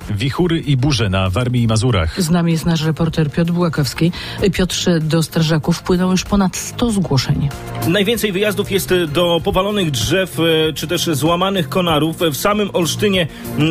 Wichury i burze na Warmii i Mazurach. Z nami jest nasz reporter Piotr Bułakowski. Piotrze, do strażaków wpłynęło już ponad 100 zgłoszeń. Najwięcej wyjazdów jest do powalonych drzew czy też złamanych konarów. W samym Olsztynie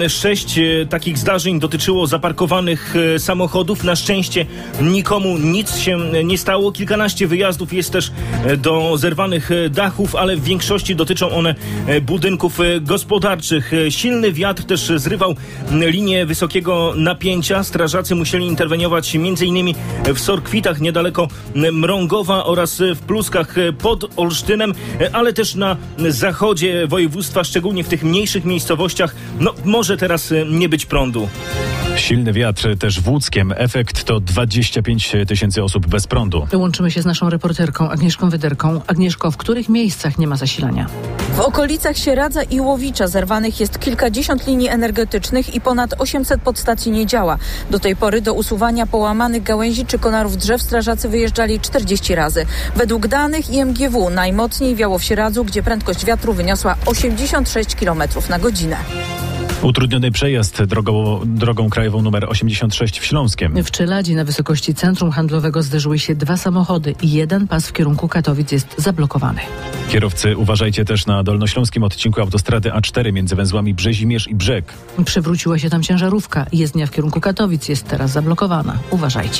6 takich zdarzeń dotyczyło zaparkowanych samochodów. Na szczęście nikomu nic się nie stało. Kilkanaście wyjazdów jest też do zerwanych dachów, ale w większości dotyczą one budynków gospodarczych. Silny wiatr też zrywał linię wysokiego napięcia. Strażacy musieli interweniować m.in. w Sorkwitach niedaleko Mrągowa oraz w Pluskach pod Olsztynem, ale też na zachodzie województwa, szczególnie w tych mniejszych miejscowościach, może teraz nie być prądu. Silny wiatr też w Łódzkiem. Efekt to 25 000 osób bez prądu. Łączymy się z naszą reporterką Agnieszką Wyderką. Agnieszko, w których miejscach nie ma zasilania? W okolicach Sieradza i Łowicza zerwanych jest kilkadziesiąt linii energetycznych i ponad 800 podstacji nie działa. Do tej pory do usuwania połamanych gałęzi czy konarów drzew strażacy wyjeżdżali 40 razy. Według danych IMGW najmocniej wiało w Sieradzu, gdzie prędkość wiatru wyniosła 86 km na godzinę. Utrudniony przejazd drogą krajową nr 86 w Śląskiem. W Czeladzi na wysokości centrum handlowego zderzyły się 2 samochody i jeden pas w kierunku Katowic jest zablokowany. Kierowcy, uważajcie też na dolnośląskim odcinku autostrady A4 między węzłami Brzezimierz i Brzeg. Przewróciła się tam ciężarówka. Jezdnia w kierunku Katowic jest teraz zablokowana. Uważajcie.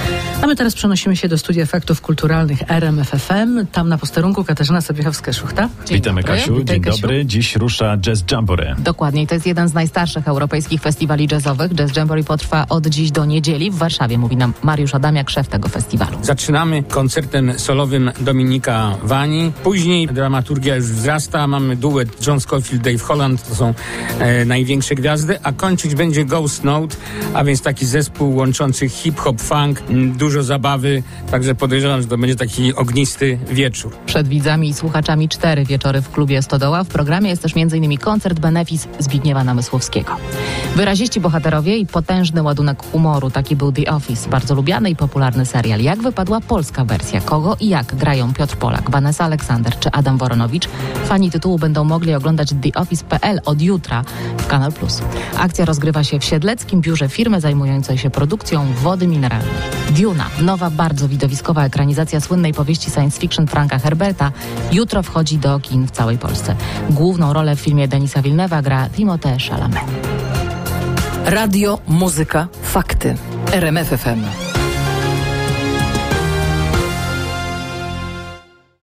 A my teraz przenosimy się do studia faktów kulturalnych RMF FM. Tam na posterunku Katarzyna Sobiechowska-Szuchta. Witamy, Kasiu. Dzień dobry. Dziś rusza Jazz Jamboree. Dokładnie. To jest jeden z najstarszych europejskich festiwali jazzowych. Jazz Jamboree potrwa od dziś do niedzieli. W Warszawie, mówi nam Mariusz Adamiak, szef tego festiwalu. Zaczynamy koncertem solowym Dominika Wani. Później dramaturgia już wzrasta. Mamy duet John Scofield, Dave Holland. To są największe gwiazdy. A kończyć będzie Ghost Note, a więc taki zespół łączący hip-hop, funk, dużo zabawy. Także podejrzewam, że to będzie taki ognisty wieczór. Przed widzami i słuchaczami 4 wieczory w klubie Stodoła. W programie jest też m.in. koncert Benefis Zbigniewa Namysłowskiego. Wyraziści bohaterowie i potężny ładunek humoru. Taki był The Office. Bardzo lubiany i popularny serial. Jak wypadła polska wersja? Kogo i jak grają Piotr Polak, Vanessa Aleksander czy Adam Woronowicz? Fani tytułu będą mogli oglądać TheOffice.pl od jutra w Kanal Plus. Akcja rozgrywa się w siedleckim biurze firmy zajmującej się produkcją wody mineralnej. Duna, nowa, bardzo widowiskowa ekranizacja słynnej powieści science fiction Franka Herberta, jutro wchodzi do kin w całej Polsce. Główną rolę w filmie Denisa Villeneuve'a gra Timothée Chalamet. Radio, muzyka, fakty. RMF FM.